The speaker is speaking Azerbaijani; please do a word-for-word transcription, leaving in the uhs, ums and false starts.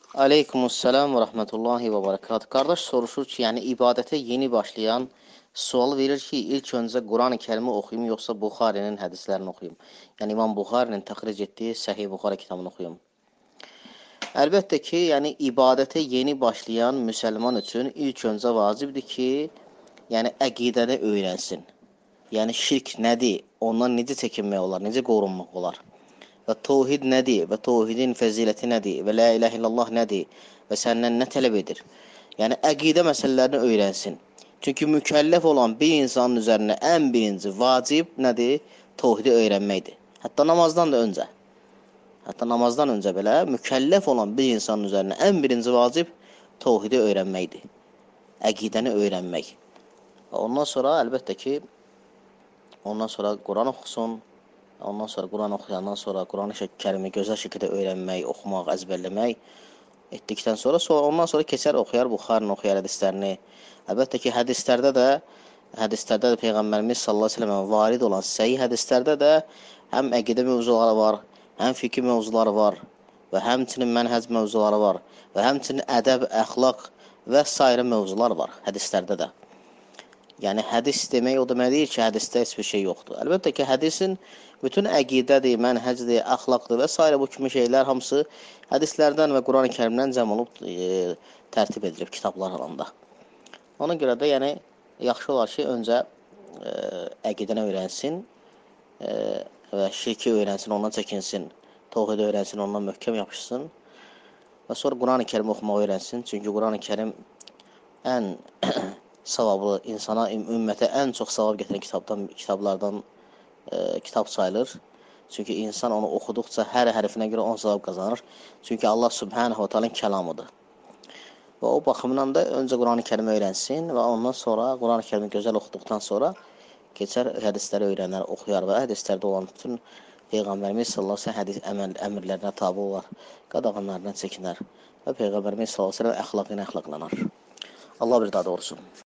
Aleykümselam və rəhmətullahi və bərəkət. Qardaş soruşur ki, yəni ibadətə yeni başlayan sual verir ki, ilk öncə Qurani-Kərimi oxuyum, yoxsa Buxarinin hədislərini oxuyum? Yəni İmam Buxarinin təxric etdiyi Səhih Buxari kitabını oxuyum. Əlbəttə ki, yəni ibadətə yeni başlayan müsəlman üçün ilk öncə vacibdir ki, yəni əqidəni öyrənsin. Yəni şirk nədir? Ondan necə çəkinmək olar? Necə qorunmaq olar? Və tövhid nədir? Və tövhidin fəziləti nədir? Və la ilahe illallah nədir? Və səndən nə tələb edir? Yəni əqidə məsələlərini öyrənsin. Çünki mükəlləf olan bir insanın üzərinə ən birinci vacib nədir? Tövhidi öyrənməkdir. Hətta namazdan da öncə. Hətta namazdan öncə belə mükəlləf olan bir insanın üzərinə ən birinci vacib tövhidi öyrənməkdir. Əqidəni öyrənmək. Və ondan sonra əlbəttə ki, ondan sonra Quran oxusun. Ondan sonra Quran oxuyandan sonra Quran-ı-Kərimi gözəl şəkildə öyrənmək, oxumaq, əzbərləmək etdikdən sonra, sonra ondan sonra keçər oxuyar Buxarını, oxuyar hədislərini. Əlbəttə ki, hədislərdə də hədislərdə də Peyğəmbərimiz sallallahu əleyhi və səlləm varid olan səhih hədislərdə də həm əqidə mövzuları var, həm fiqh mövzuları var və həmçinin mənhəc mövzuları var və həmçinin ədəb, əxlaq və sairə mövzular var hədislərdə də. Yəni hədis demək o demək deyil ki, hədisdə heç bir şey yoxdur. Əlbəttə ki, hədisin bütün əqidədir, mənhəcdir, əxlaqdır və s. bu kimi şeylər hamısı hədislərdən və Qurani-Kərimdən cəm olub e, tərtib edilib kitablar halında. Ona görə də yəni yaxşı olar ki, öncə e, əqidəni öyrənsin e, və şirki öyrənsin, ondan çəkinsin, tövhidi öyrənsin, ondan möhkəm yapışsın və sonra Qurani-Kərimi oxumaq öyrənsin. Çünki Qurani-Kərim ən savablı, insana, ümmətə ən çox savab gətirən kitabdan, kitablardan e, kitab sayılır. Çünki insan onu oxuduqca hər hərfinə görə on savab qazanır. Çünki Allah Subhanahu wa Ta'ala'nın kəlamıdır. Və o baxımdan da öncə Qurani-Kərimi öyrənsin və ondan sonra Qurani-Kərimi gözəl oxuduqdan sonra keçər hədisləri öyrənər, oxuyar və hədislərdə olan bütün Peyğəmbərimiz sallallahu əleyhi və səlləm hədis əmrlərinə tabe olar, qadağanlarından çəkinər və Peyğəmbərimiz sallallahu əleyhi və səlləm əxlaqına əxlaqlanar. Allah bir daha doğrusu.